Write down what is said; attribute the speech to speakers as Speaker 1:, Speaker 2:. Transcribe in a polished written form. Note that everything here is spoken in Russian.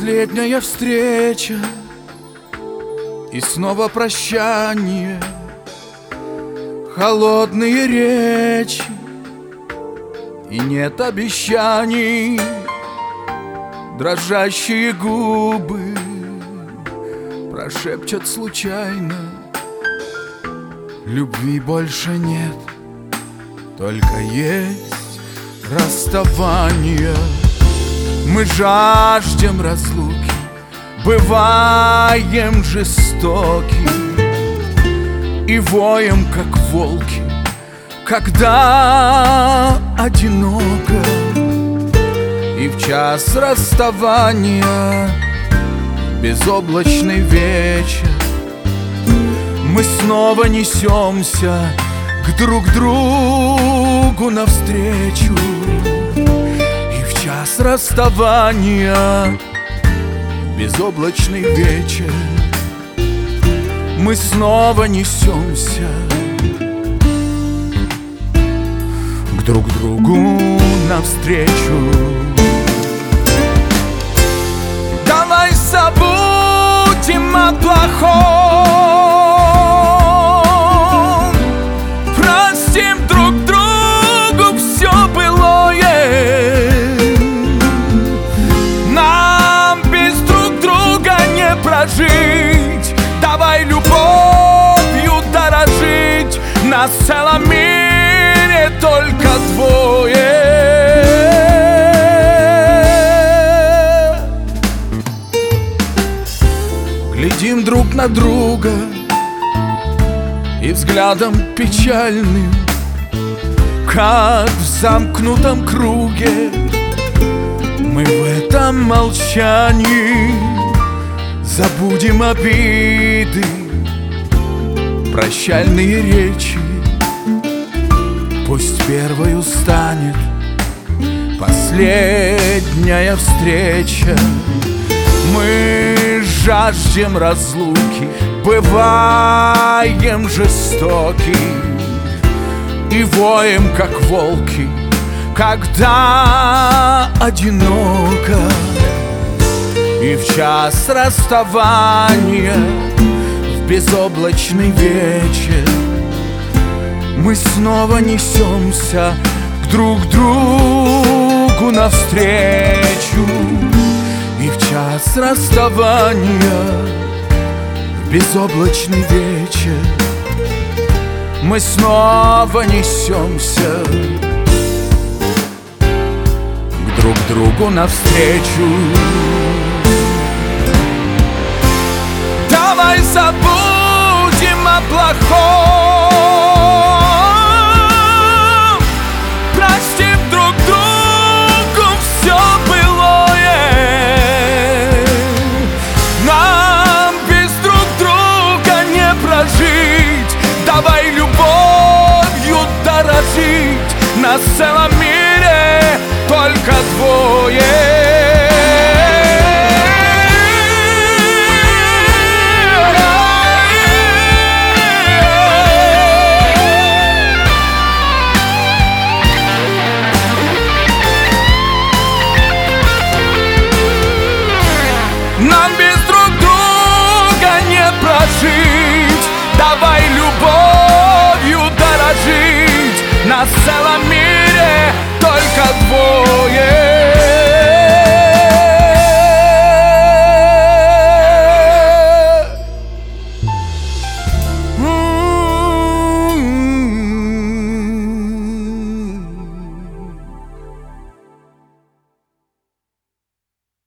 Speaker 1: Последняя встреча и снова прощание, холодные речи и нет обещаний, дрожащие губы прошепчут случайно: любви больше нет, только есть расставание. Мы жаждем разлуки, бываем жестоки и воем, как волки, когда одиноко. И в час расставания, безоблачный вечер, мы снова несемся к друг другу навстречу. И в час расставания, безоблачный вечер, мы снова несемся к друг другу навстречу. Давай забудем о плохом, простим друг другу все былое. Нам без друг друга не прожить. Давай любовью дорожить. На целом мире только двое. Глядим друг на друга и взглядом печальным, как в замкнутом круге, мы в этом молчании забудем обиды, прощальные речи. Пусть первой станет последняя встреча. Мы жаждем разлуки, бываем жестоки и воем, как волки, когда одиноко. И в час расставания, в безоблачный вечер, мы снова несемся к друг другу навстречу. И в час расставания, в безоблачный вечер, мы снова несемся к друг другу навстречу. Давай забудем о плохом, простим друг другу все былое. Нам без друг друга не прожить. Давай любовью дорожить. На целом мире только двое. Нам без друг друга не прожить. Давай любовью дорожить. На целом